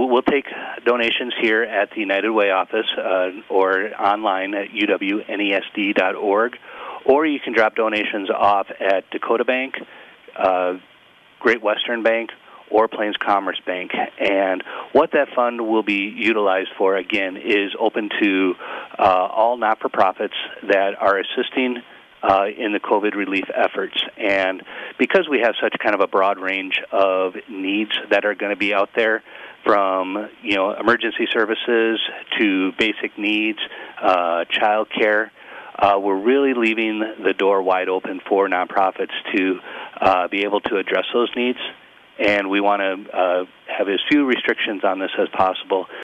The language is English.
we'll take donations here at the United Way office or online at uwnesd.org, or you can drop donations off at Dakota Bank, Great Western Bank, or Plains Commerce Bank. And what that fund will be utilized for, again, is open to all not-for-profits that are assisting in the COVID relief efforts. And because we have such kind of a broad range of needs that are going to be out there, from emergency services to basic needs, child care, we're really leaving the door wide open for nonprofits to be able to address those needs. And we want to have as few restrictions on this as possible